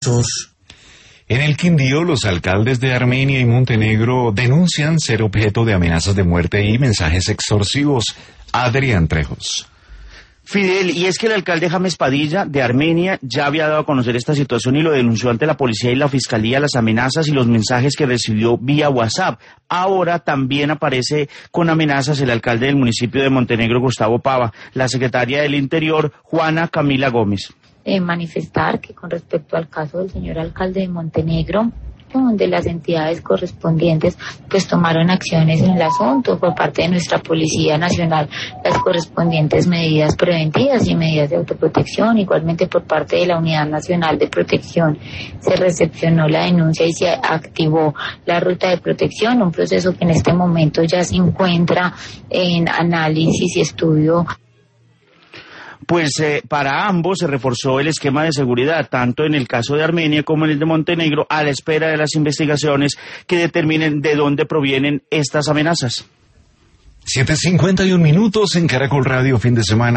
En el Quindío, los alcaldes de Armenia y Montenegro denuncian ser objeto de amenazas de muerte y mensajes extorsivos. Adrián Trejos. Fidel, y es que el alcalde James Padilla de Armenia ya había dado a conocer esta situación y lo denunció ante la policía y la fiscalía, las amenazas y los mensajes que recibió vía WhatsApp. Ahora también aparece con amenazas el alcalde del municipio de Montenegro, Gustavo Pava, la secretaria del Interior, Juana Camila Gómez. Manifestar que con respecto al caso del señor alcalde de Montenegro, donde las entidades correspondientes pues tomaron acciones en el asunto por parte de nuestra Policía Nacional, las correspondientes medidas preventivas y medidas de autoprotección, igualmente por parte de la Unidad Nacional de Protección se recepcionó la denuncia y se activó la ruta de protección, un proceso que en este momento ya se encuentra en análisis y estudio. Pues para ambos se reforzó el esquema de seguridad, tanto en el caso de Armenia como en el de Montenegro, a la espera de las investigaciones que determinen de dónde provienen estas amenazas. 7:51 en Caracol Radio, fin de semana.